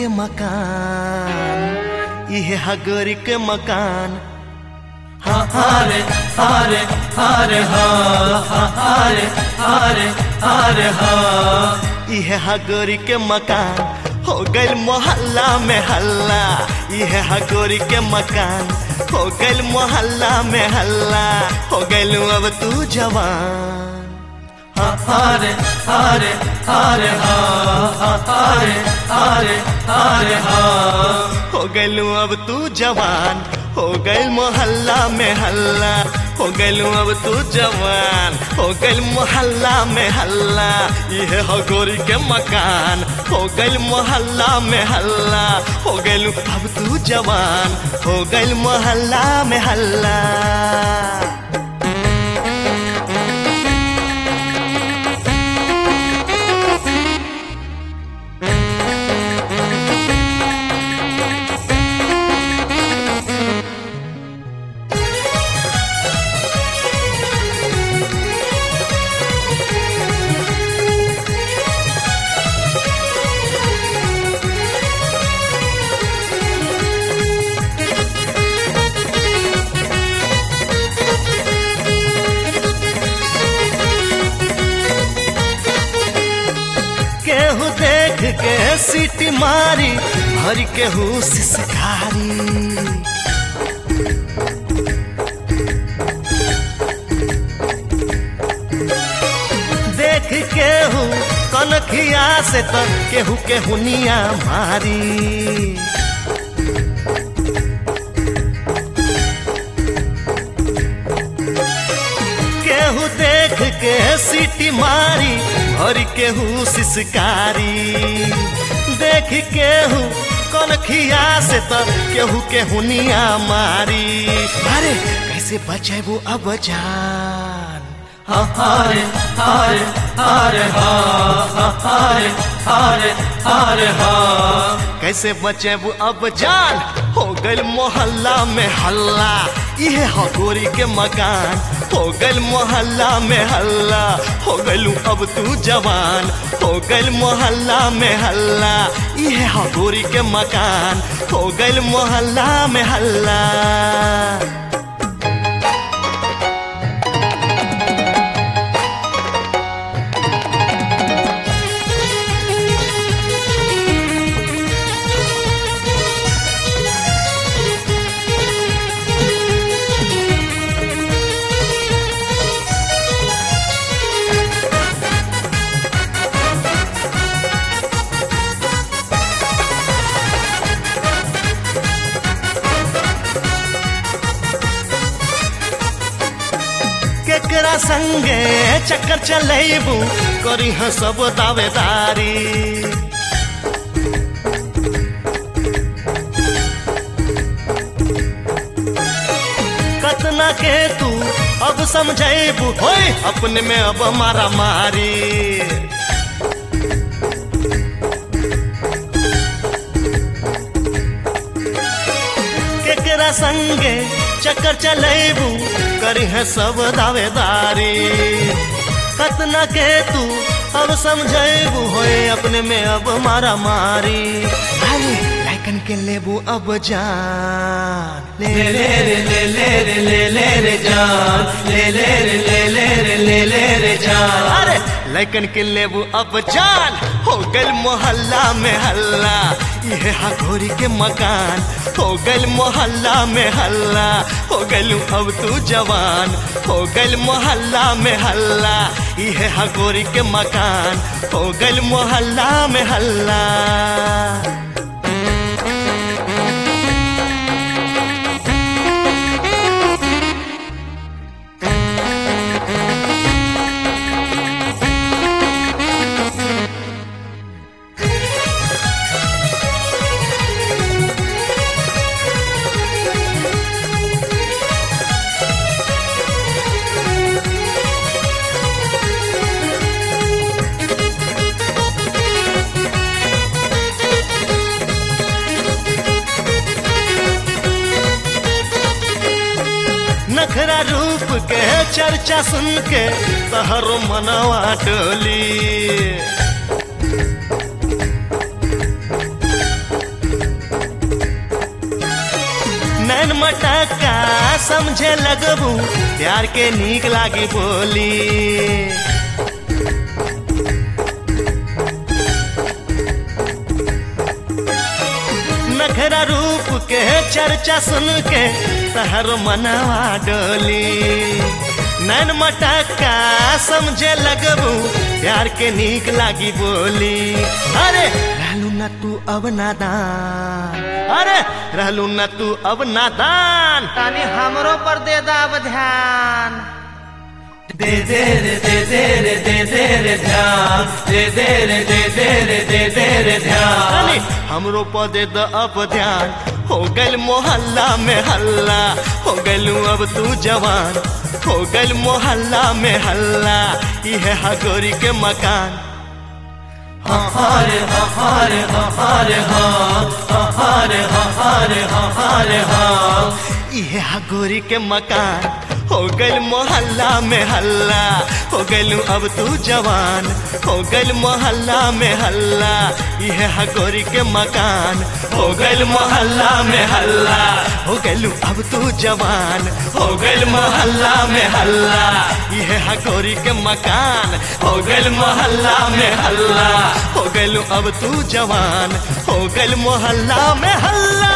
के मकान, इहे हा गोरी के मकान। हारे हारे हारे हारे हारे हारे हा इहे हा गोरी के मकान, हो गइल मोहल्ला में हल्ला। इहे हा गोरी के मकान, हो गइल मोहल्ला में हल्ला। हो गइल अब तू जवान। हारे हारे हारे हारे हारे हारे हा हो गइल अब तू जवान, हो गइल मोहल्ला में हल्ला। हो गइल अब तू जवान, हो गइल मोहल्ला में हल्ला। इहे हो गोरी के मकान, हो गइल मोहल्ला में हल्ला। हो गइल अब तू जवान, हो गइल मोहल्ला में हल्ला। केहू देख के सीटी मारी, भर केहू सिसकारी। देख केहू कनखिया से तो केहू केहुनिया मारी। केहू देख के सीटी मारी, और केहू सिसकारी। देख केहू कनखिया से तो केहू केहुनिया मारी। अरे कैसे बचेबू अब जान। हारे हारे हारे हारे हारे हारे हा कैसे बचेबू अब जान, हो गइल मोहल्ला में हल्ला। इहे हो गोरी के मकान, हो गइल मोहल्ला में हल्ला। हो गइलू अब तू जवान, हो गइल मोहल्ला में हल्ला। इहे हो गोरी के मकान, हो गइल मोहल्ला में हल्ला। केकरा संगे चक्कर चलेबू, करी ह सब दावेदारी। कतना के तू अब समझेबू, होय अपने में अब मारा मारी। केकरा संगे चक्कर चलेबू, करी है सब दावेदारी। कतना के तू अब समझेबू, होए अपने में अब मारा मारी। अरे लाइकन के लेबू अब जान। ले ले रे ले ले रे ले ले रे जान, ले ले रे ले ले रे ले ले रे जान। अरे लाइकन के लेबू अब जान, हो गइल मोहल्ला में हल्ला। इहे हा गोरी के मकान, हो गइल मोहल्ला में हल्ला। हो गइलू अब तू जवान, हो गइल मोहल्ला में हल्ला। इहे हा गोरी के मकान, हो गइल मोहल्ला में हल्ला। नखरा रूप के चर्चा सुन के तहरो मनवा डोली। नैन मटका समझे लगबू प्यार के नीक लागी बोली नखरा रूप के चर्चा सुन के तहर मनवा डोली नैन मटका समझे लगबू प्यार के नीक लागी बोली अरे रहलू न तू अब नादान अरे रहलू न तू अब नादान तानी हमरो पर दे दाब ध्यान दे दे रे दे दे रे दे दे रे ध्यान दे दे रे दे दे रे दे दे रे ध्यान हमरो पर दे द अब ध्यान हो गइल मोहल्ला में हल्ला हो गइलू अब तू जवान हो गइल मोहल्ला में हल्ला इहे हगोरी के मकान हरे हरे हरे हरे हरे हरे इहे हगोरी के मकान हो गइल मोहल्ला में हल्ला हो गइलू अब तू जवान हो गइल मोहल्ला में हल्ला इहे हगोरी के मकान हो गइल मोहल्ला में हल्ला हो गइलू अब तू जवान हो गइल मोहल्ला में हल्ला इहे हगोरी के मकान हो गइल मोहल्ला में हल्ला हो गइलू अब तू जवान हो गइल मोहल्ला में हल्ला